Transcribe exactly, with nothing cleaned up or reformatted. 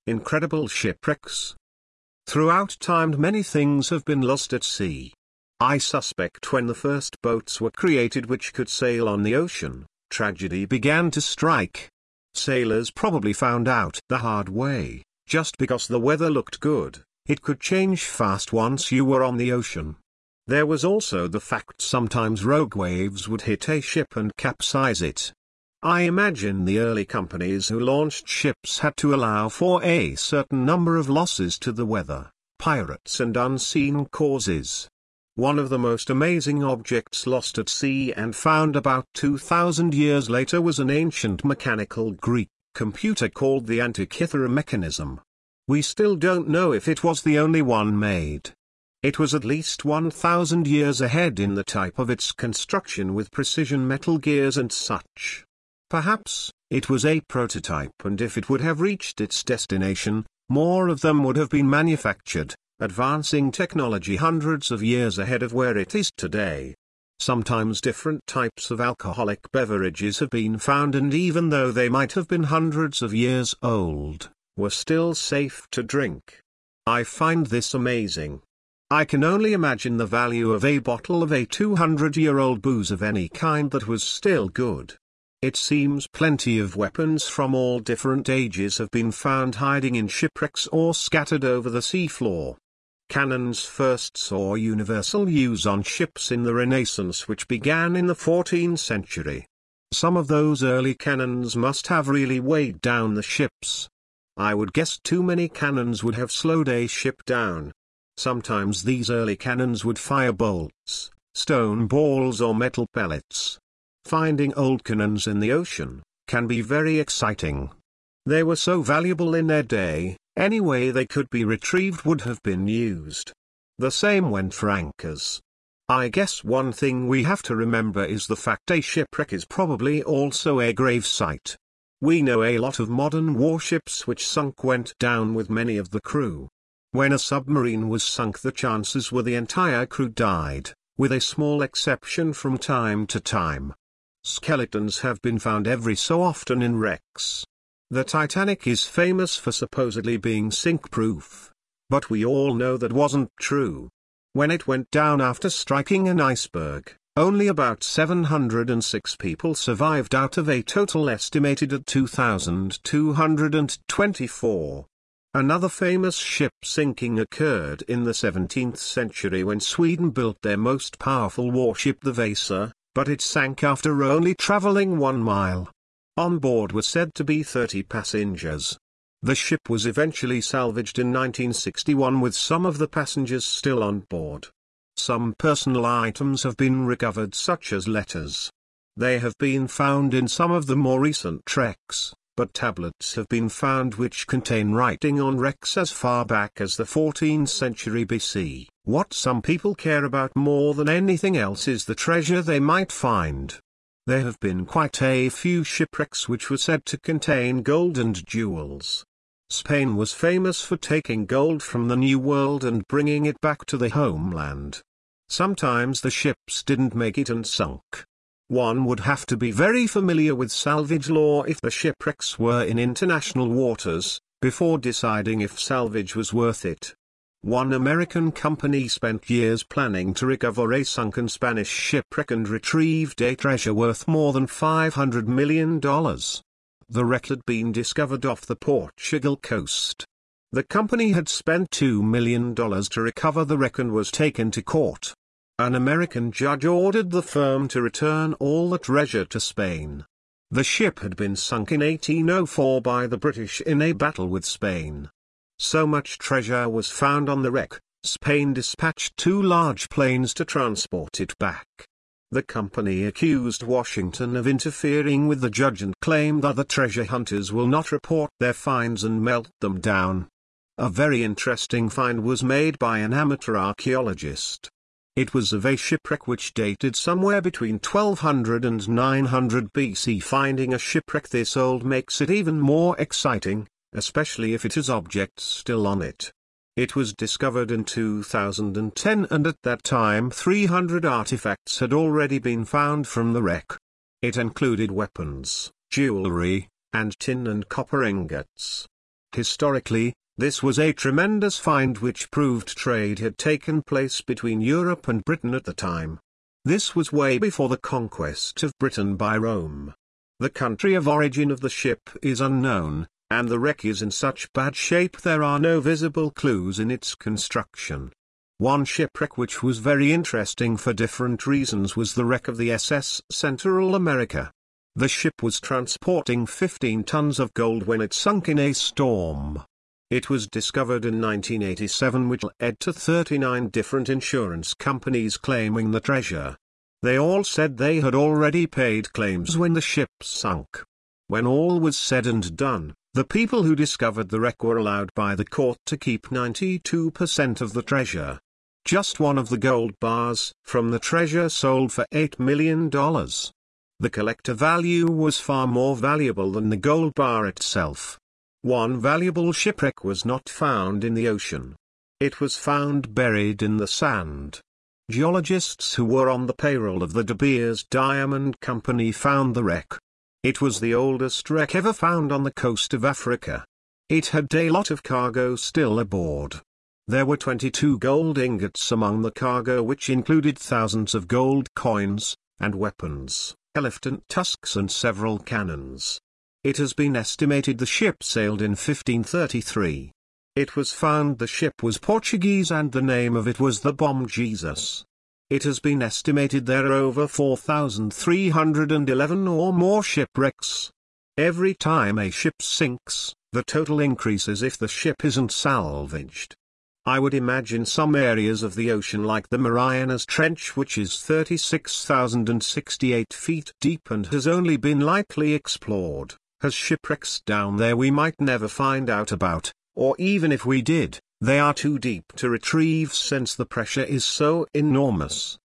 Incredible shipwrecks. Throughout time many things have been lost at sea. I suspect when the first boats were created which could sail on the ocean, tragedy began to strike. Sailors probably found out the hard way, just because the weather looked good, it could change fast once you were on the ocean. There was also the fact sometimes rogue waves would hit a ship and capsize it. I imagine the early companies who launched ships had to allow for a certain number of losses to the weather, pirates and unseen causes. One of the most amazing objects lost at sea and found about two thousand years later was an ancient mechanical Greek computer called the Antikythera mechanism. We still don't know if it was the only one made. It was at least one thousand years ahead in the type of its construction with precision metal gears and such. Perhaps, it was a prototype, and if it would have reached its destination, more of them would have been manufactured, advancing technology hundreds of years ahead of where it is today. Sometimes different types of alcoholic beverages have been found, and even though they might have been hundreds of years old, were still safe to drink. I find this amazing. I can only imagine the value of a bottle of a two hundred year old booze of any kind that was still good. It seems plenty of weapons from all different ages have been found hiding in shipwrecks or scattered over the seafloor. Cannons first saw universal use on ships in the Renaissance, which began in the fourteenth century. Some of those early cannons must have really weighed down the ships. I would guess too many cannons would have slowed a ship down. Sometimes these early cannons would fire bolts, stone balls or metal pellets. Finding old cannons in the ocean can be very exciting. They were so valuable in their day, any way they could be retrieved would have been used. The same went for anchors. I guess one thing we have to remember is the fact a shipwreck is probably also a grave site. We know a lot of modern warships which sunk went down with many of the crew. When a submarine was sunk, the chances were the entire crew died, with a small exception from time to time. Skeletons have been found every so often in wrecks. The Titanic is famous for supposedly being sink-proof. But we all know that wasn't true. When it went down after striking an iceberg, only about seven hundred six people survived out of a total estimated at two thousand two hundred twenty-four. Another famous ship sinking occurred in the seventeenth century when Sweden built their most powerful warship, the Vasa, but it sank after only traveling one mile. On board were said to be thirty passengers. The ship was eventually salvaged in nineteen sixty-one with some of the passengers still on board. Some personal items have been recovered, such as letters. They have been found in some of the more recent treks, but tablets have been found which contain writing on wrecks as far back as the fourteenth century B C. What some people care about more than anything else is the treasure they might find. There have been quite a few shipwrecks which were said to contain gold and jewels. Spain was famous for taking gold from the New World and bringing it back to the homeland. Sometimes the ships didn't make it and sunk. One would have to be very familiar with salvage law if the shipwrecks were in international waters, before deciding if salvage was worth it. One American company spent years planning to recover a sunken Spanish shipwreck and retrieved a treasure worth more than five hundred million dollars. The wreck had been discovered off the Portugal coast. The company had spent two million dollars to recover the wreck and was taken to court. An American judge ordered the firm to return all the treasure to Spain. The ship had been sunk in eighteen oh four by the British in a battle with Spain. So much treasure was found on the wreck, Spain dispatched two large planes to transport it back. The company accused Washington of interfering with the judge and claimed that the treasure hunters will not report their finds and melt them down. A very interesting find was made by an amateur archaeologist. It was of a shipwreck which dated somewhere between twelve hundred and nine hundred B C. Finding a shipwreck this old makes it even more exciting, especially if it has objects still on it. It was discovered in two thousand ten, and at that time three hundred artifacts had already been found from the wreck. It included weapons, jewelry, and tin and copper ingots. Historically, this was a tremendous find which proved trade had taken place between Europe and Britain at the time. This was way before the conquest of Britain by Rome. The country of origin of the ship is unknown, and the wreck is in such bad shape there are no visible clues in its construction. One shipwreck which was very interesting for different reasons was the wreck of the S S Central America. The ship was transporting fifteen tons of gold when it sunk in a storm. It was discovered in nineteen eighty-seven, which led to thirty-nine different insurance companies claiming the treasure. They all said they had already paid claims when the ship sunk. When all was said and done, the people who discovered the wreck were allowed by the court to keep ninety-two percent of the treasure. Just one of the gold bars from the treasure sold for eight million dollars. The collector value was far more valuable than the gold bar itself. One valuable shipwreck was not found in the ocean. It was found buried in the sand. Geologists who were on the payroll of the De Beers Diamond Company found the wreck. It was the oldest wreck ever found on the coast of Africa. It had a lot of cargo still aboard. There were twenty-two gold ingots among the cargo, which included thousands of gold coins, and weapons, elephant tusks and several cannons. It has been estimated the ship sailed in fifteen thirty-three. It was found the ship was Portuguese and the name of it was the Bom Jesus. It has been estimated there are over four thousand three hundred eleven or more shipwrecks. Every time a ship sinks, the total increases if the ship isn't salvaged. I would imagine some areas of the ocean like the Marianas Trench, which is thirty-six thousand sixty-eight feet deep and has only been lightly explored, has shipwrecks down there we might never find out about, or even if we did, they are too deep to retrieve since the pressure is so enormous.